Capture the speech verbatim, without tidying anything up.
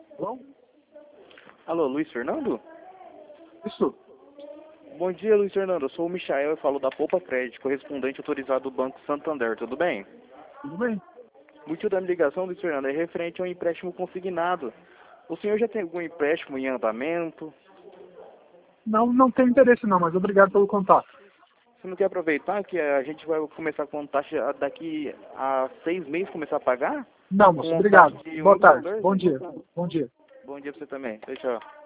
Alô? Alô, Luiz Fernando? Isso. Bom dia, Luiz Fernando. Eu sou o Michael e falo da Poupa Crédito, correspondente autorizado do Banco Santander. Tudo bem? Tudo bem? O motivo da minha ligação, Luiz Fernando, é referente a um empréstimo consignado. O senhor já tem algum empréstimo em andamento? Não, não tem interesse não, mas obrigado pelo contato. Você não quer aproveitar que a gente vai começar com taxa daqui a seis meses começar a pagar? Não, moço, Com obrigado. taxa de Boa um tarde. valor? Bom dia. Bom dia. Bom dia pra você também. Tchau, tchau.